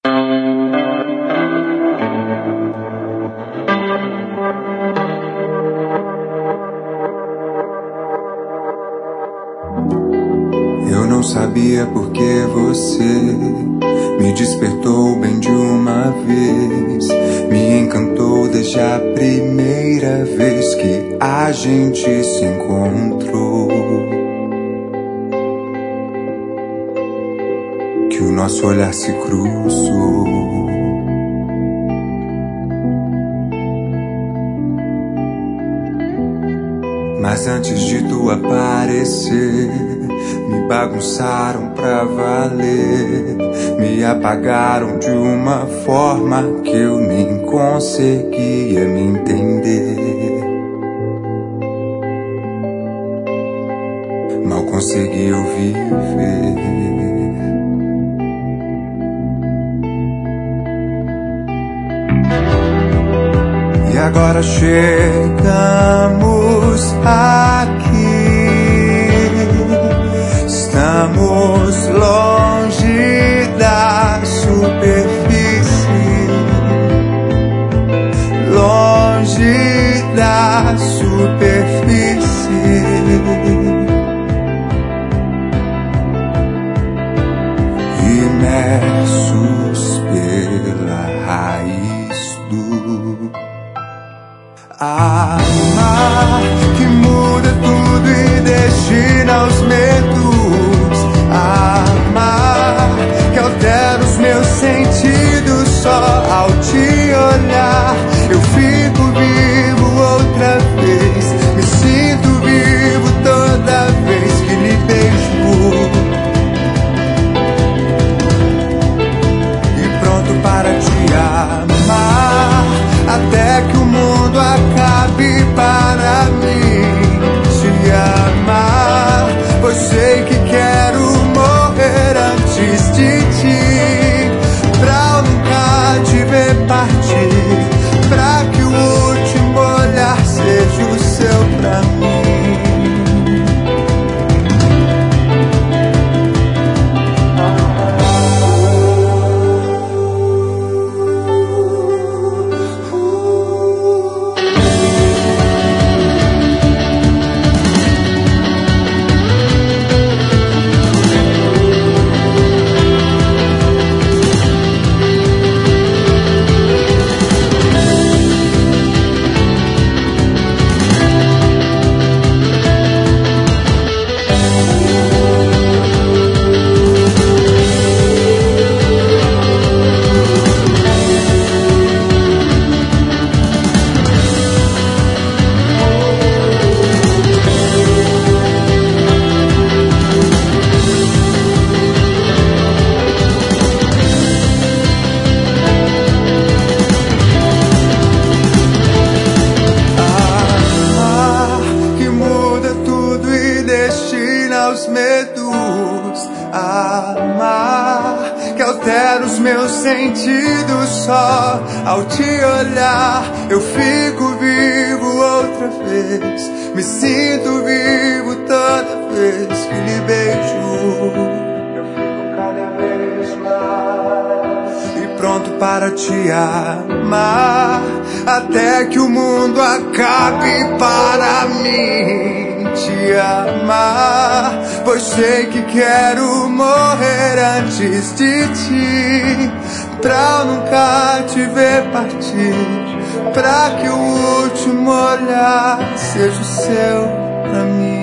Eu não sabia porque você me despertou bem de uma vez, me encantou desde a primeira vez que a gente se encontrou. Que o nosso olhar se cruzou. Mas antes de tu aparecer, me bagunçaram pra valer, me apagaram de uma forma que eu nem conseguia me entender. Mal consegui eu viver. E agora chegamos aqui. Estamos longe da superfície, longe da superfície. Imersos pela raiz do amar que muda tudo e destina os medos. Amar que altera os meus sentidos só ao te olhar. Eu fico vivo outra vez, me sinto vivo toda vez que lhe beijo. E pronto para te amar, até que o mundo acabe para mim te amar, pois sei que quero morrer antes de ti, pra eu nunca te ver partir, pra que o último olhar seja o seu pra mim. Os medos, amar que altera os meus sentidos só ao te olhar. Eu fico vivo outra vez, me sinto vivo toda vez que lhe beijo. Eu fico cada vez mais e pronto para te amar, até que o mundo acabe para mim te amar, pois sei que quero morrer antes de ti, pra eu nunca te ver partir, pra que o último olhar seja o seu pra mim.